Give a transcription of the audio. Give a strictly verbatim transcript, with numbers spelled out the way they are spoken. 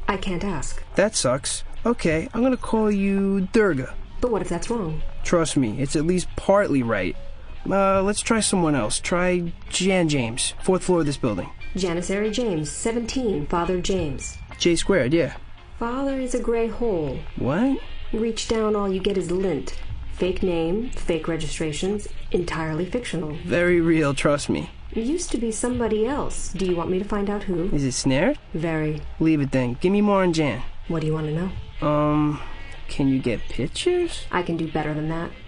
I can't ask. That sucks. Okay, I'm gonna call you Durga. But what if that's wrong? Trust me, it's at least partly right. Uh, let's try someone else. Try Jan James, fourth floor of this building. Janissary James, seventeen, Father James. J squared, yeah. Father is a gray hole. What? You reach down, all you get is lint. Fake name, fake registrations, entirely fictional. Very real, trust me. It used to be somebody else. Do you want me to find out who? Is it snared? Very. Leave it then. Give me more on Jan. What do you want to know? Um, can you get pictures? I can do better than that.